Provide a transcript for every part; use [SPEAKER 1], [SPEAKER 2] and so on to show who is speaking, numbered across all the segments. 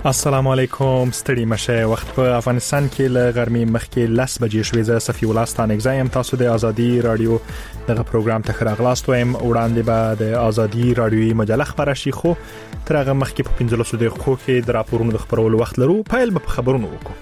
[SPEAKER 1] السلام علیکم، ستړي مشه. وخت په افغانستان کې له غرمې مخکې 10 بجې شوې. زه صفي الله ستانک زایم. تاسو د ازادي رادیو دغه پروګرام ته راغلاست وایم. وړاندې به د ازادي رادیوي مجله خبره شي، خو تر هغه مخکې په 15 دقیقو کې د راپورونو د خبرولو وخت لرو. پیل به خبرونو وکړو.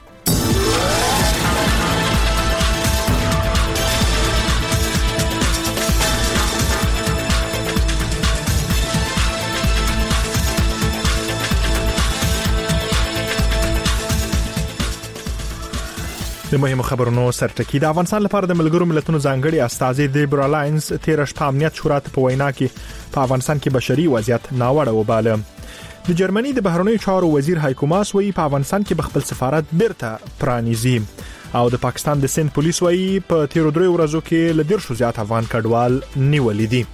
[SPEAKER 1] د مهمو خبرونو سرټکی. د افغانستان لپاره د ملګرو ملتونو ځانګړي استازي دیبرا لاینز 13 شپه امنیت شورا ته په وینا کې په افغانستان کې بشري وضعیت ناوړه وباله. د جرمني د بهرنیو چارو وزیر هایکو ماس وایي په افغانستان کې خپل سفارت بیرته پرانیزي، او د پاکستان د سند پولیس وایي په 13 ورځو کې ل 100 زیات افغان کډوال نیولې دي.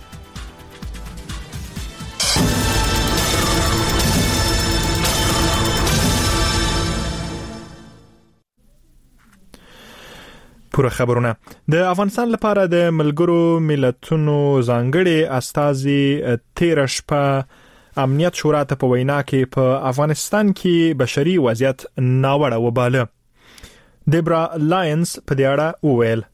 [SPEAKER 1] پوره خبرونه. د افغانستان لپاره د ملګرو ملتونو ځانګړي استازي 13 شپه امنیت شورا ته په وینا کې په افغانستان کې بشري وضعیت ناوړه وباله. دیبرا لاینز په دې اړه وویل: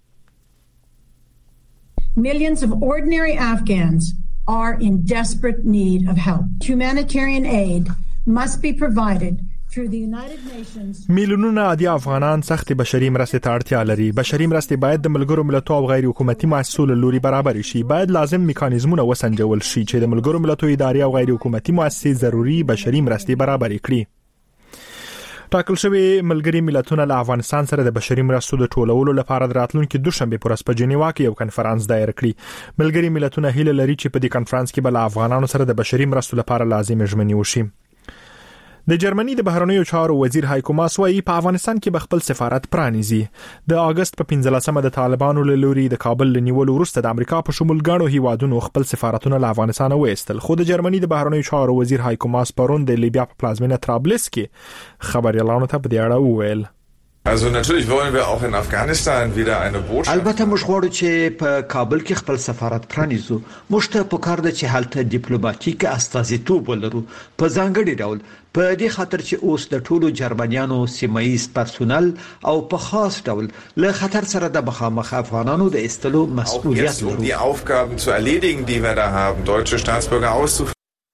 [SPEAKER 2] Millions of ordinary Afghans are in desperate need of help. Humanitarian aid must be provided.
[SPEAKER 1] میلیونونه عادي افغانان سخت بشري مرستې ته اړتیا لري. بشري مرستې باید د ملګرو ملتونو او غیر حکومتي مؤسسو له لوري برابر شي. باید لازم میکانیزمونه وسنجول شي چې د ملګرو ملتونو ادارې او غیر حکومتي مؤسسې ضروري بشري مرستې برابر کړي. ټاکل شوی ملګري ملتونه له افغانستان سره د بشري مرستو د ټولولو لپاره د راتلونکي دوشنبه پر ورځ په جنیوا کې یو کنفرانس دایر کړي. ملګري ملتونه هیله لري چې په دې کنفرانس کې بل افغانانو سره د بشري مرستو لپاره لازم ژمنې وشي. د جرمني د بهرنیو چارو وزیر هایکو ماس وایي په افغانستان کې خپل سفارت پرانیزي. د اگست په 15مه د طالبانو له لوري د کابل لنیولو وروسته د امریکا په شمول غاڼو هیوادونو خپل سفارتونه له افغانستان وایستل. خو د جرمني د بهرنیو چارو وزیر هایکو ماس پرون د لیبیا په پلازمینه طرابلس کې خبريالانو ته په دې اړه وویل:
[SPEAKER 3] Also natürlich wollen wir auch in Afghanistan wieder eine Botschaft.
[SPEAKER 4] البته موږ غواړو چې په کابل کې خپل سفارت پرانیزو. موږ ته پکار ده چې هلته ډیپلوماټیک استازیتوب ولرو په ځانګړي ډول، په دې خاطر چې اوس د ټولو جرمنیانو سیمایي پرسونل او په خاص ډول له خطر سره د مخامخ افغانانو د استلو مسؤلیت لرو.
[SPEAKER 3] Die Aufgaben zu erledigen, die wir da haben, deutsche Staatsbürger auszuführen.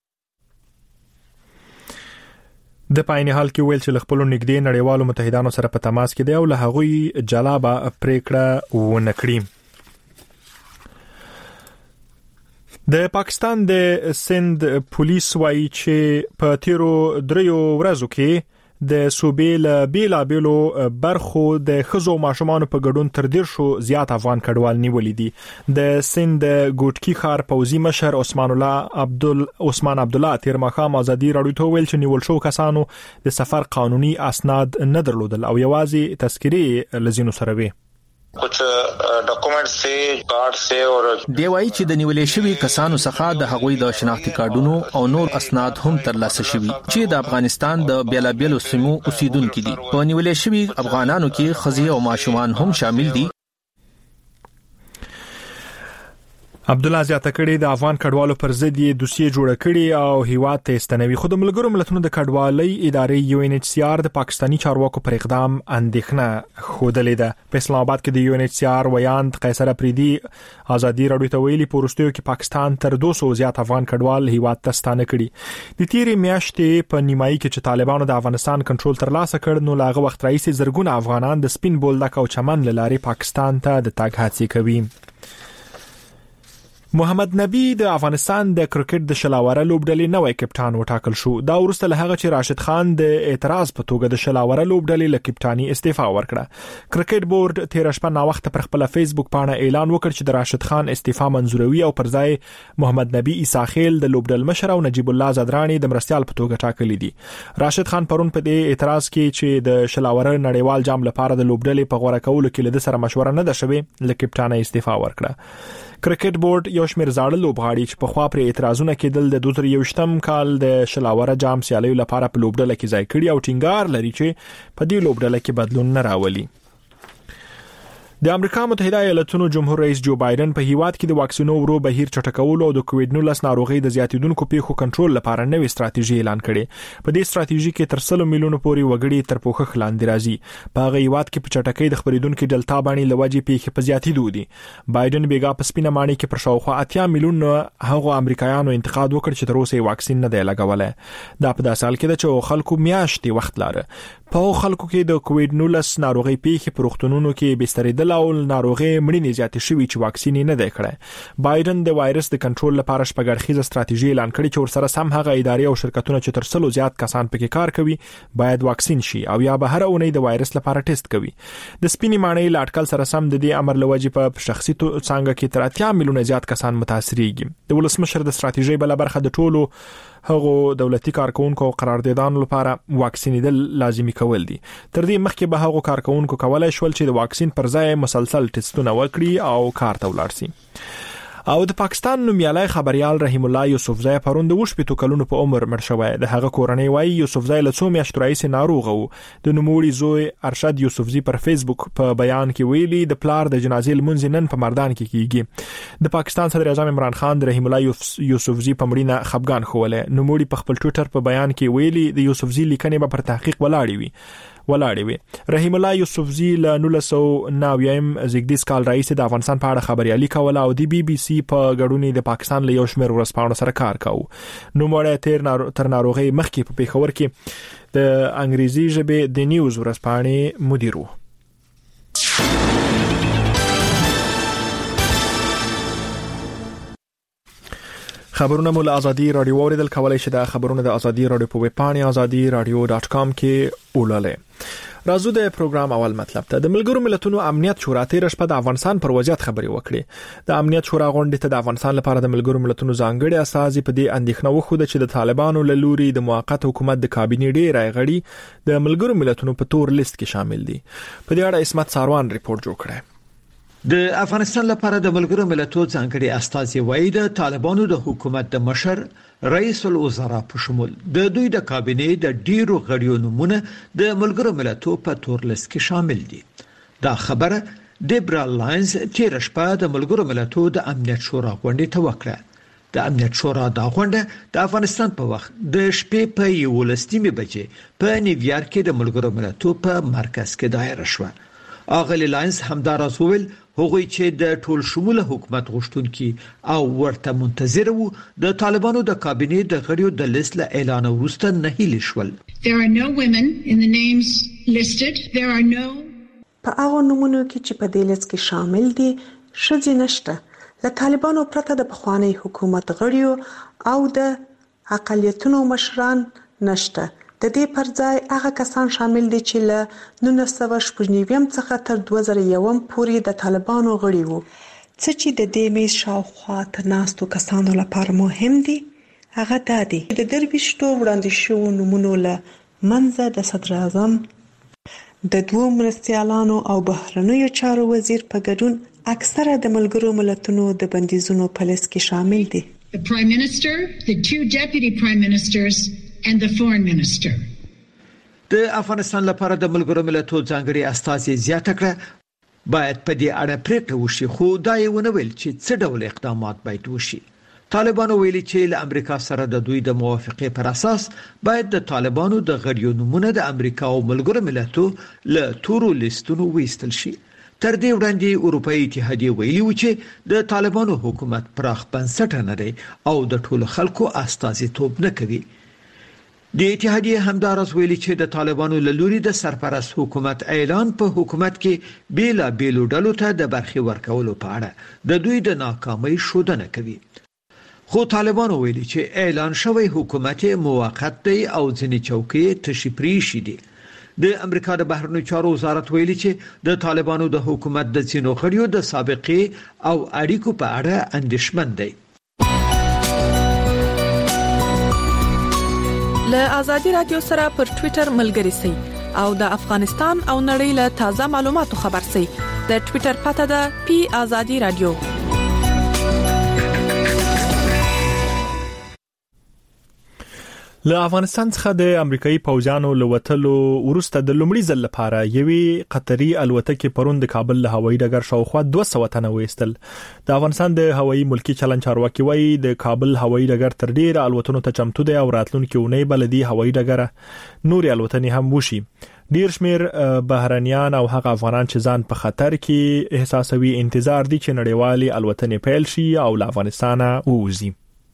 [SPEAKER 1] د پاینې حال کې ویل چې خپل نږدې نړیوالو متحدانو سره په تماس کې دی او له هغوی جلابه پریکړه ونه کړي. د پاکستان د سند پولیس وایي چې په 13 ورځو کې د صوبې له بیلابیلو برخو د خزو ماشومانو په ګډون تر 100 زیات افغان کډوال نیولې دي. د سند ګوټکی خار پوزي مشر عثمان عبد الله تیر مخام ازادي رادیو ته ویل چې نیول شو کسانو د سفر قانوني اسناد نه درلودل او یوازې تذکرې لزینو سره وي.
[SPEAKER 5] कुछ ډاکومنټ سه کارت سه او
[SPEAKER 6] دی وایي چې د نیولې شوی کسانو څخه د هغوی د شناختی کارتونو او نور اسناد هم ترلاسه شوي چې د افغانستان د بیلابیلو سیمو اوسیدونکو دي. په نیولې شوی افغانانو کې خزي او ماشومان هم شامل دي. عبد الله زیاته کړي د افغان کډوالو پر ضد یې دوسیه جوړه کړي او هیواد ته استنوي. خو د ملګرو ملتونو د کډوالۍ ادارې UNHCR د پاکستانی چارواکو پر اقدام اندېښنه خوده ده. په اسلام آباد کې د UNHCR ویاند قیصر افریدي ازادي رادیو ته ویلي پورستیو کې پاکستان تر 200 زیات افغان کډوال هیواد ته ستانه کړي. د تیرې میاشتې په نیمایي کې چې طالبانو د افغانستان کنټرول ترلاسه کړ نو لاغه وخت رئیس زرګونه افغانان د سپین بولدک او چمن لارې پاکستان ته د تګ هڅې کوي. محمد نبی د افغانستان د کرکټ د شلاوره لوبډلې نوې کپټان وټاکل شو. دا وروسته له هغه چې راشد خان د اعتراض په توګه د شلاوره لوبډلې له کپټانی استعفا ورکړه. کرکټ بورډ 13 شپه نا وخت پر خپل فیسبوک باندې اعلان وکړ چې د راشد خان استعفا منزوروي او پر ځای محمد نبی عیساخیل د لوبډل مشر او نجیب الله زدرانی د مرستيال په توګه ټاکلي دي. راشد خان پرون په دې اعتراض کې چې د شلاوره نړیوال جام لپاره د لوبډلې په غوړه کولو کې له سره مشوره نه ده شوې له کپټانی استعفا ورکړه. کرکټ بورډ یو شمېر زاړه لوبغاړي چې په خوا پر اعتراضونه کېدل د 2021م کال د شلاوره جام سیالیو لپاره په لوبډله کې ځای کړی او ټینګار لري چې په دې لوبډله کې بدلون نه راولي. د امریکا متحده ایالاتونو جمهور رئیس جو بایدن په هیواد کې د واکسینو ورو بهیر چټکولو او د کووډ-19 ناروغي د زیاتیدونکو پیښو کنټرول لپاره نوې ستراتیژي اعلان کړې. په دې ستراتیژي کې تر 100 میلیون پورې وګړي تر پوښښ لاندې راځي. په هغه هیواد کې په چټکۍ د خبرېدونکو ډلتا باندې لوجې پیښې په زیاتیدو دي. بایدن بیګا په سپینه مانی کې پر شاوخوا 80 میلیون هغه امریکایانو انتقاد وکړ چې تر اوسه واکسین نه دی لګولای. دا په داسې حال کې ده چې خلکو میاشتې وخت لاره. په خلکو کې د کووډ-19 ناروغي پیښې په روغتونونو کې بسترېدل او ناروغي مړینې زیاتې شوې چې واکسین نه دی کړی. بایدن د وایرس د کنټرول لپاره شپږاړخیزه ستراتیژي اعلان کړې چې ورسره سم هغه ادارې او شرکتونه چې تر 100 زیات کسان پکې کار کوي باید واکسین شي او یا به هر اونۍ د وایرس لپاره ټیسټ کوي. د سپینې مانۍ لاټکل سره سم د دې امر لوجې په شخصي څنګه کې تر 80 میلیون زیات کسان متاثرېږي. د ولسمشر د ستراتیژي بل برخه د ټولو هغه دولتي کارکونکو او قراردادانو لپاره واکسینیدل لازمي کول دي. تر دې مخکې به هغه کارکونکو کولای شول چې د واکسین پر ځای مسلسل ټیسټونه وکړي او کار ته ولاړ شي. او د پاکستان نومیالي خبريال رحیم الله یوسفزی پروند د 8 کلونو په عمر مړ شوی. د هغه کورنۍ وایي یوسفزی له څو میاشتو راهیسې ناروغ و. د نوموړي زوی ارشد یوسفزی پر فیسبوک په بیان کې ویلي د پلار د جنازې لمونځ نن په مردان کې کیږي. د پاکستان صدر اعظم عمران خان د رحیم الله یوسفزی په مړینه خفګان خوله. نوموړي په خپل ټوئیټر په بیان کې ویلي د یوسفزی لیکنې به پر تحقیق ولاړې وي. رحیم الله یوسفزی له 1990 زیږدیز کال رئیس د افغانستان په اړه خبريالي کوله او د BBC په ګډونې د پاکستان له یو شمېر ورځپاڼو سره کار کاوه. نو مړی تر ناروغي مخکې په پیښور کې د انګریزي ژبې د نیوز ورځپاڼې مدیر و. خبرونه مول ازادي رادیو اوریدل کولای شي. د خبرونه د ازادي رادیو په ویب پاڼه azadi-radio.com کې اولاله. راځو د پروګرام اول مطلب ته. د ملګرو ملتونو امنیت شورا تیر شپه د افغانستان پر وضعیت خبري وکړي. د امنیت شورا غونډې ته د افغانستان لپاره د ملګرو ملتونو ځانګړي استازي په دې اندېښنه وښوده چې د طالبانو له لوري د موقت حکومت د کابینې ډېری غړي د ملګرو ملتونو په تور لیست کې شامل دي. په دې اړه اسمت ساروان ریپورت جوړ کړی.
[SPEAKER 4] د افغانستان لپاره د ملګرو ملتونو ځانګړي استازي وایي د طالبانو د حکومت د مشر رئیس الوزرا په شمول د دوی د کابینې د ډیرو غړیو نومونه د ملګرو ملتونو په تور لیست کې شامل دي. دا خبره دیبرا لاینز تیر شپه د ملګرو ملتونو د امنیت شورا غونډې ته وکړه. د امنیت شورا د غونډه د افغانستان په وخت د شپې په 11 بجې په نیویارک کې د ملګرو ملتونو په مرکز کې دایره شوه. اغلی لاینز همداراز وویل هغوی چې د ټول شموله حکومت غوښتونکي او ورته منتظر وو د طالبانو د کابینې د غړیو د لیست له اعلان وروسته نه هیلې شول.
[SPEAKER 2] There are no women in the names listed. There are no
[SPEAKER 7] په هغه نومونو کې چې په دې لیست کې شامل دي ښځې نشته. له طالبانو پرته د پخوانی حکومت غړیو او د اقلیتونو مشران نشته. د دې پر ځای هغه کسان شامل دي چې له 1999 څخه تر 2001 پورې د طالبانو غړي وو. څه چې د دې میز شاوخوا تناستو کسانو لپاره مهم دي هغه دا دي د درویشتو وړاندې شوو نومونو له منځه د صدر اعظم د دوو مرستیالانو او بهرنیو چارو وزیر په ګډون اکثره د ملګرو ملتونو د بندیزونو په لیست کې شامل دي.
[SPEAKER 2] the Prime Minister, the two Deputy Prime Ministers and the Foreign Minister.
[SPEAKER 4] د افغانستان لپاره د ملګرو ملتونو ځانګړي استازي زیاته کړه باید په دې اړه پریکړه وشي خو دا یې ونه ویل چې څه ډول اقدامات باید وشي. طالبانو ویلي چې له امریکا سره د دوی د موافقې پر اساس باید د طالبانو د غړیو نومونه د امریکا او ملګرو ملتونو له تورو لیستونو ویستل شي. تر دې وړاندې اروپאי اتحادیه ویلي و چې د طالبانو حکومت پراخ بنسټ نه دی او د ټولو خلکو استازیتوب نه کوي. د اتحادیه همداراز ویلي چې د طالبانو له لوري د سرپرست حکومت اعلان په حکومت کې بیلا بیلو ډلو ته د برخي ورکولو په اړه د دوی د ناکامۍ شودنه کوي. خو طالبانو ویلي چې اعلان شوی حکومت موقت دی او ځینې چوکۍ تشپری شي دي. د امریکا د بهرنیو چارو وزارت ویلي چې د طالبانو د حکومت د ځینو غړیو د سابقې او اړیکو په اړه اندېښمن دی.
[SPEAKER 8] له ازادي رادیو سره پر ټوئیټر ملګري سئ او د افغانستان او نړۍ له تازه معلوماتو خبر سئ. د ټوئیټر پته ده @azadi radio.
[SPEAKER 1] له افغانستان څخه د امریکایي پوځیانو لوتلو ورسته د لومړي ځل لپاره یوې قطري الوتکې پرون د کابل له هوایي ډګر شاوخوا 200 تنه وېستل. د افغانستان د هوایي ملکی چلن چارواکي وایي د کابل هوایي ډګر تر ډیره الوتنو ته چمتو دی او راتلونکي اونۍ بلدي هوایي ډګر نور الوتنې هم وشي. ډیر شمیر بهرانيان او هغه افغانان چې ځان په خطر کې احساسوي انتظار دي چې نړیوالي الوتنې پیل شي او له افغانستانه ووځي.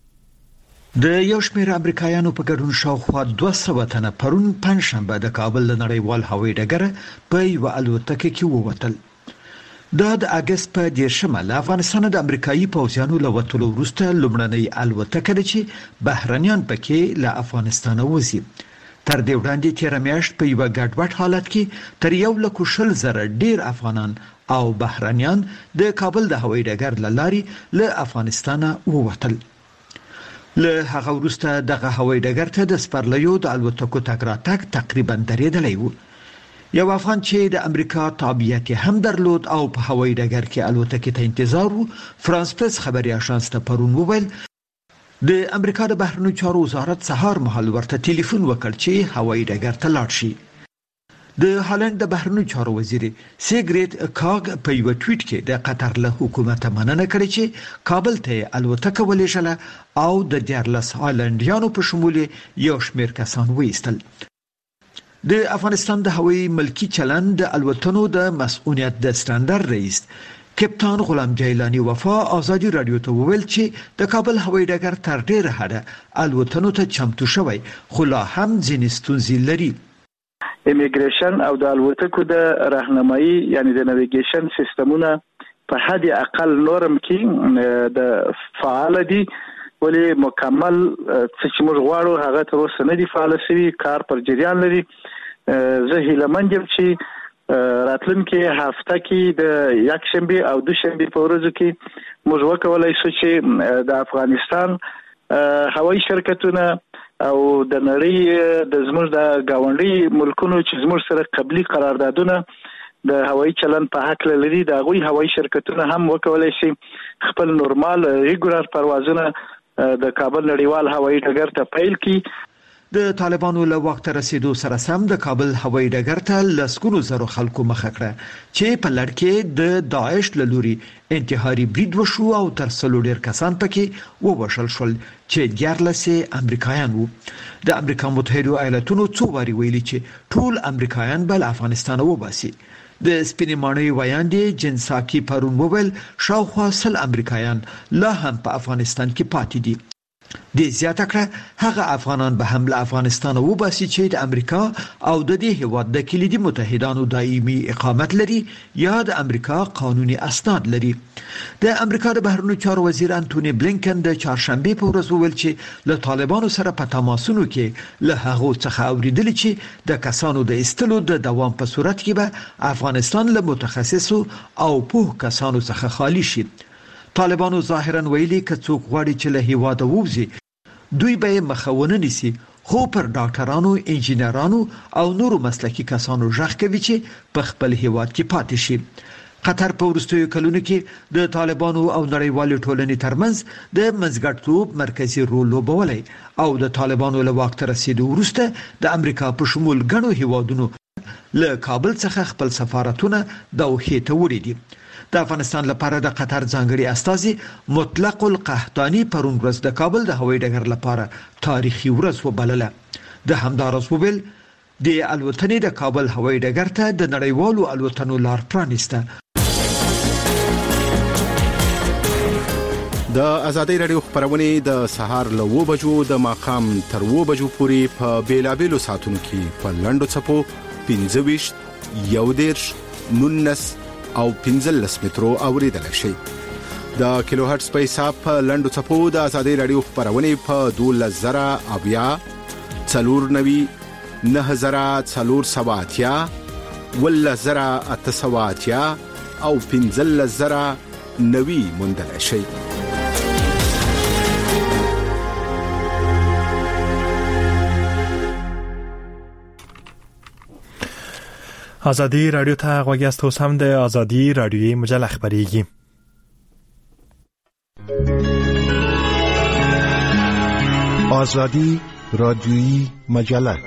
[SPEAKER 4] د یو شمېر امریکایانو په ګډون شاوخوا 200 تنه پرون پنځشنبه د کابل نړیوال هوایي ډګر په یو الوتکه کې ووتل. د اگست په 10 له افغانستان د امریکایي پوځیانو له وټولو وروسته لومړنۍ الوتکه ده چې بهرانيان پکې له افغانستان وځي. تر دې وړاندې تیر میاشت په یو ګډوډ حالت کې تر 1,000 ډیر افغانان او بهرانيان د کابل د هوایي ډګر لارې له افغانستان ووتل. له هغه وروسته دغه هوایي ډګر ته د سپرلیو د الوتکو تګ راتګ تقریبا درېدلی و. یو افغان چې د امریکا تابعیت هم درلود او په هوایي ډګر کې الوتکې ته انتظار و، فرانس پرس خبري اژانس ته پرون وویل د امریکا د بهرنیو چارو وزارت سهار مهال ورته ټلیفون وکړ چې هوایي ډګر ته لاړ شي. د هالند د بهرنیو چارو وزیر سیګریت کاګ په یو ټویټ کې د قطر له حکومت مننه کړې چې کابل ته الوتکه ولېږله او د 14 هالندیانو په شمول یو شمېر کسان وېستل. د افغانستان د هوایي ملکی چلن د الوتنو د مسؤلیت د ستاندر رئیس کپتان غلام جیلانی وفا آزادی رادیو ته وویل چې د کابل هوایي ډګر تر ډیره حده الوتنو ته چمتو شوی خو لا هم ځینې ستونزې لري.
[SPEAKER 9] امیګریشن او د الوتکو د راهنمایي یعنی د نیویګیشن سیستمونه په حد اقل نورم کې د فعال دي، ولی مکمل چې موږ غواړو هغه تر اوسه نه دي فعال شوي، کار پر جریان لري. زه هیلهمند یم چې راتلونکي هفته کې د یکشنبه او دوشنبه په ورځو کې موږ وکولای شو چې د افغانستان هوایي شرکتونه او د نړۍ د زموږ د گاونډي ملکونو چې زموږ سره قبلي قراردادونه د هوایي چلن په حق لري، د هغوی هوایي شرکتونه هم وکولای شي خپل نورمال ریګولر پروازونه د کابل نړیوال هوایي ډګر ته پیل کړي.
[SPEAKER 4] د طالبانو له وخت رسیدو سره سم د کابل هوایي ډګر ته لسګونو زرو خلکو مخه کړه چې په لړ کې د داعش له لوري انتحاري برید وشو او تر څلو ډیر کسان پکې ووژل شول چې 14 امریکایان وو. د امریکا متحده ایالاتونو څو واري ویلي چې ټول امریکایان بل افغانستان وباسي. د سپینمانوي ویاندې جنساکی پرون وویل شاوخوا 100 امریکایان لا هم په افغانستان کې پاتې دي. د زیاته کړه هغه افغانان به هم له افغانستان وباسي چې د امریکا او د دې هیواد د کلیدي متحدانو دایمي اقامت لري یا د امریکا قانوني اسناد لري. د امریکا د بهرنیو چارو وزیر انټونی بلینکن د چهارشنبه په ورځ وویل چې له طالبانو سره په تماسونو کې له هغه څخه اوریدل چې د کسانو د استلو د دوام په صورت کې به افغانستان له متخصصو او پوه کسانو څخه خالی شي. طالبانو ظاهرا ویلي که څوک غواړي چې له هیواده ووځي دوی به مخاونه نیسي، خو پر ډاکټرانو، انجینرانو او نورو مسلکي کسانو ژغ کوي چې په خپل هیواد کې پاتې شي. قطر په وروستیو کلونو کې د طالبانو او نړیوالې ټولنې ترمنځ د منځګړیتوب مرکزي رول لوبولی او د طالبانو له واک ته رسیدو وروسته د امریکا په شمول ګڼو هیوادونو له کابل څخه خپل سفارتونه دوحې ته وړي دي. د افغانستان لپاره د قطر ځانګړي استازي مطلق القحطاني پرون ورځ د کابل د هوایي ډګر لپاره تاریخي ورځ وبلله. د همدارس ویل د الوتنې د کابل هوایي ډګر ته د نړیوالو الوتنو لار پرانیسته.
[SPEAKER 10] د آزادۍ رادیو خبرونه د سهار له 9 بجو د ماقام تر 9 بجو پورې په بیلابېلو ساعتونو کې په لنډو چپو 25 11 19 او 15 مترو اوریدل شي. د کیلو هرتز په حساب په لنډو چپو د آزادۍ رادیو خبرونه په 12000 اویا 490 9470 10870 او 15090 موندل شي.
[SPEAKER 1] آزادی رادیو ته غوږیاست، اوس هم د آزادی رادیوي مجله خبريږي.
[SPEAKER 11] آزادی رادیویی مجله